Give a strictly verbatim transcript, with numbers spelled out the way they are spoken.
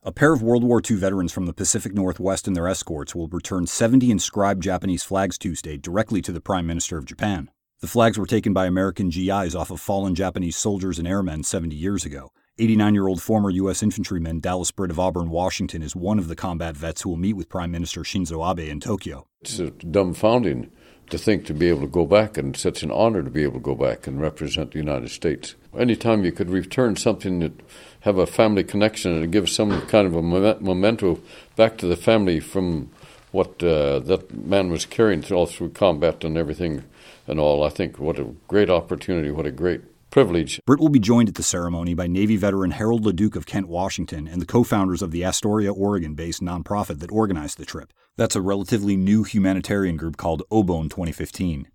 A pair of World War Two veterans from the Pacific Northwest and their escorts will return seventy inscribed Japanese flags Tuesday directly to the Prime Minister of Japan. The flags were taken by American G Is off of fallen Japanese soldiers and airmen seventy years ago. eighty-nine-year-old former U S infantryman Dallas Britt of Auburn, Washington is one of the combat vets who will meet with Prime Minister Shinzo Abe in Tokyo. It's dumbfounding to think to be able to go back, and such an honor to be able to go back and represent the United States. Anytime you could return something that have a family connection and give some kind of a memento back to the family from what uh, that man was carrying all through combat and everything and all, I think what a great opportunity, what a great privilege. Britt will be joined at the ceremony by Navy veteran Harold LeDuc of Kent, Washington, and the co-founders of the Astoria, Oregon-based nonprofit that organized the trip. That's a relatively new humanitarian group called Obone twenty fifteen.